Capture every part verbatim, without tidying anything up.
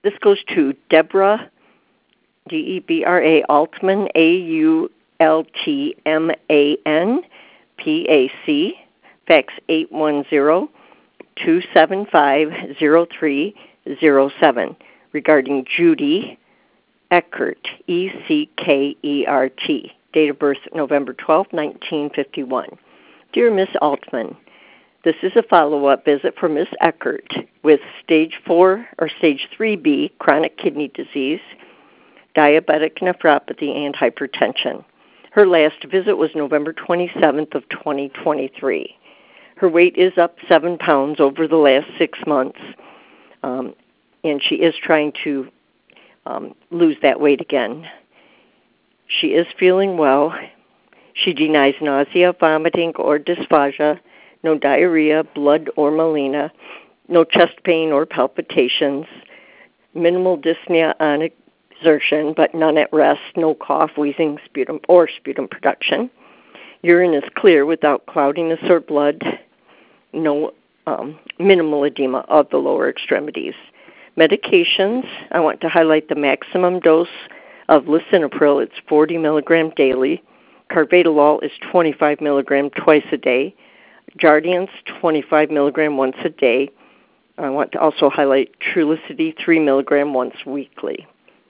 This goes to Deborah, D E B R A, Altman, A U L T M A N, P A C, fax eight one zero, two seven five, zero three zero seven, regarding Judy Eckert, E C K E R T, date of birth November twelfth, nineteen fifty-one. Dear Miss Altman, this is a follow-up visit for Miss Eckert with stage four or stage three B chronic kidney disease, diabetic nephropathy, and hypertension. Her last visit was November twenty-seventh of twenty twenty-three. Her weight is up seven pounds over the last six months, um, and she is trying to um, lose that weight again. She is feeling well. She denies nausea, vomiting, or dysphagia, no diarrhea, blood, or melena, no chest pain or palpitations, minimal dyspnea on exertion, but none at rest, no cough, wheezing, sputum, or sputum production. Urine is clear without cloudiness or blood, no um, minimal edema of the lower extremities. Medications, I want to highlight the maximum dose of lisinopril. It's forty milligrams daily. Carvedilol is twenty-five milligrams twice a day. Jardiance, twenty-five milligrams once a day. I want to also highlight Trulicity, three milligrams once weekly.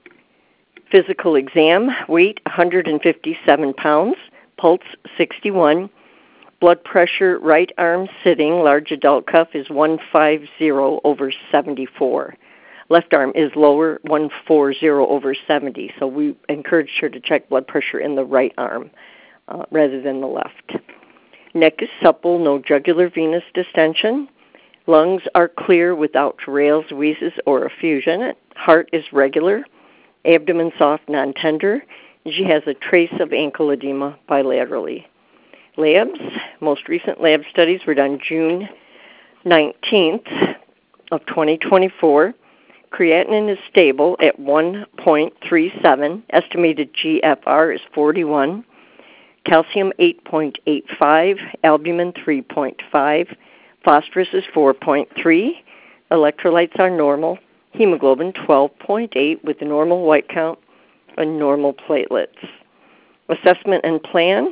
Physical exam, weight one hundred fifty-seven pounds, pulse sixty-one, blood pressure, right arm sitting, large adult cuff is one fifty over seventy-four. Left arm is lower, one forty over seventy, so we encourage her to check blood pressure in the right arm uh, rather than the left. Neck is supple, no jugular venous distension. Lungs are clear without rales, wheezes, or effusion. Heart is regular. Abdomen soft, non-tender. She has a trace of ankle edema bilaterally. Labs, most recent lab studies were done June nineteenth of twenty twenty-four. Creatinine is stable at one point three seven. Estimated G F R is forty-one. Calcium eight point eight five. Albumin three point five. Phosphorus is four point three. Electrolytes are normal. Hemoglobin twelve point eight with a normal white count and normal platelets. Assessment and plan.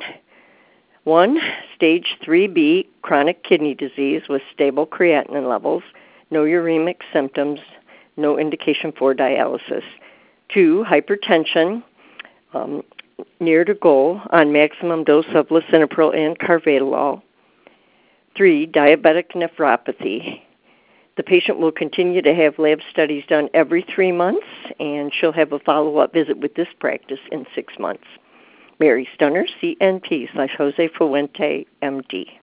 One, stage three B, chronic kidney disease with stable creatinine levels, no uremic symptoms, no indication for dialysis. Two, hypertension, um, near to goal on maximum dose of lisinopril and carvedilol. Three, diabetic nephropathy. The patient will continue to have lab studies done every three months, and she'll have a follow-up visit with this practice in six months. Mary Stunner, C N P slash Jose Fuente, M D.